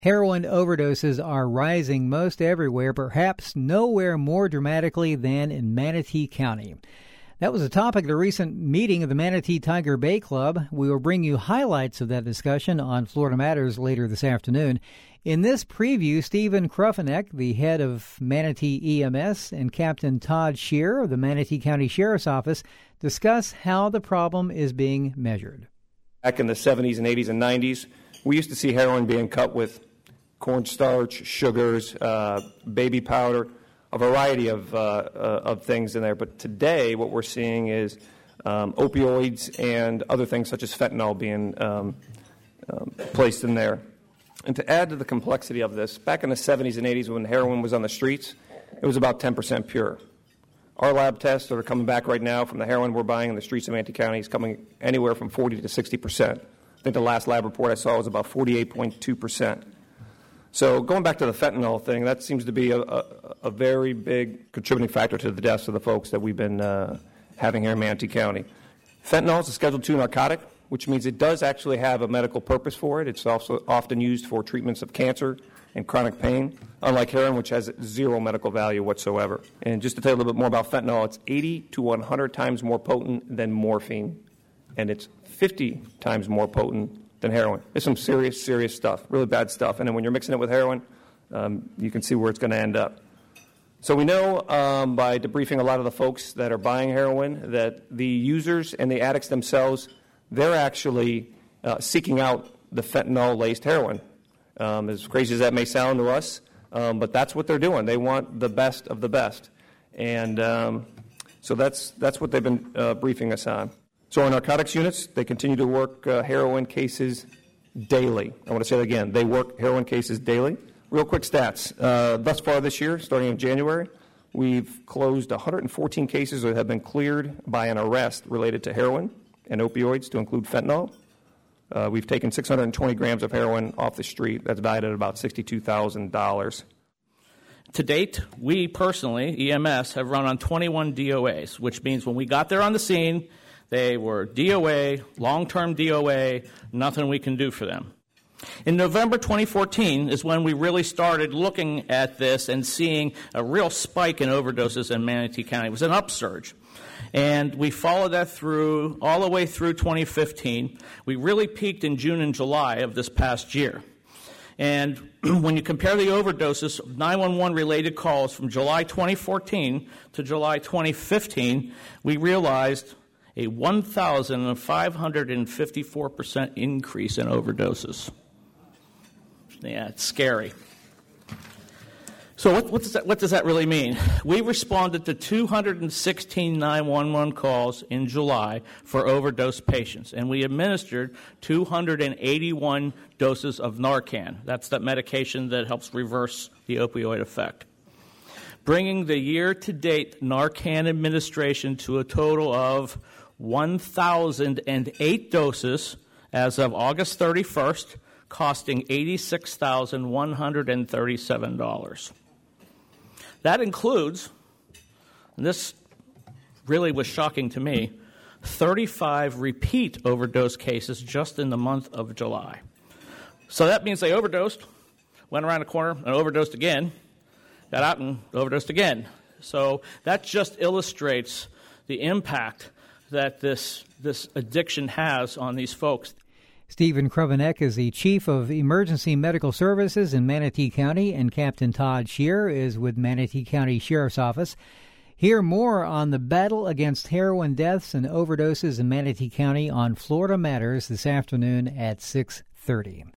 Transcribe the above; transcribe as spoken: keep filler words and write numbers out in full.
Heroin overdoses are rising most everywhere, perhaps nowhere more dramatically than in Manatee County. That was the topic of the recent meeting of the Manatee Tiger Bay Club. We will bring you highlights of that discussion on Florida Matters later this afternoon. In this preview, Stephen Krufenek, the head of Manatee E M S, and Captain Todd Shear of the Manatee County Sheriff's Office discuss how the problem is being measured. Back in the seventies and eighties and nineties, we used to see heroin being cut with cornstarch, sugars, uh, baby powder, a variety of, uh, uh, of things in there. But today what we're seeing is um, opioids and other things such as fentanyl being um, um, placed in there. And to add to the complexity of this, back in the seventies and eighties when heroin was on the streets, it was about ten percent pure. Our lab tests that are coming back right now from the heroin we're buying in the streets of Manatee County is coming anywhere from forty to sixty percent. I think the last lab report I saw was about forty-eight point two percent. So going back to the fentanyl thing, that seems to be a, a, a very big contributing factor to the deaths of the folks that we've been uh, having here in Manatee County. Fentanyl is a Schedule two narcotic, which means it does actually have a medical purpose for it. It's also often used for treatments of cancer and chronic pain, unlike heroin, which has zero medical value whatsoever. And just to tell you a little bit more about fentanyl, it's eighty to one hundred times more potent than morphine, and it's fifty times more potent than heroin. It's some serious, serious stuff, really bad stuff. And then when you're mixing it with heroin, um, you can see where it's going to end up. So we know um, by debriefing a lot of the folks that are buying heroin that the users and the addicts themselves, they're actually uh, seeking out the fentanyl-laced heroin. Um, as crazy as that may sound to us, um, but that's what they're doing. They want the best of the best. And um, so that's, that's what they've been uh, briefing us on. So our narcotics units, they continue to work uh, heroin cases daily. I want to say that again. They work heroin cases daily. Real quick stats. Uh, thus far this year, starting in January, we've closed one hundred fourteen cases that have been cleared by an arrest related to heroin and opioids, to include fentanyl. Uh, we've taken six hundred twenty grams of heroin off the street. That's valued at about sixty-two thousand dollars. To date, we personally, E M S, have run on twenty-one D O As, which means when we got there on the scene, they were D O A, long-term D O A, nothing we can do for them. In November twenty fourteen is when we really started looking at this and seeing a real spike in overdoses in Manatee County. It was an upsurge. And we followed that through, all the way through twenty fifteen. We really peaked in June and July of this past year. And when you compare the overdoses, nine one one related calls from July twenty fourteen to July twenty fifteen, we realized a one thousand five hundred fifty-four percent increase in overdoses. Yeah, it's scary. So what, what, does that, what does that really mean? We responded to two hundred sixteen nine one one calls in July for overdose patients, and we administered two hundred eighty-one doses of Narcan. That's that medication that helps reverse the opioid effect, bringing the year-to-date Narcan administration to a total of one thousand eight doses as of August thirty-first, costing eighty-six thousand one hundred thirty-seven dollars. That includes, and this really was shocking to me, thirty-five repeat overdose cases just in the month of July. So that means they overdosed, went around the corner and overdosed again, got out and overdosed again. So that just illustrates the impact that this this addiction has on these folks. Stephen Krufenek is the Chief of Emergency Medical Services in Manatee County, and Captain Todd Shear is with Manatee County Sheriff's Office. Hear more on the battle against heroin deaths and overdoses in Manatee County on Florida Matters this afternoon at six thirty.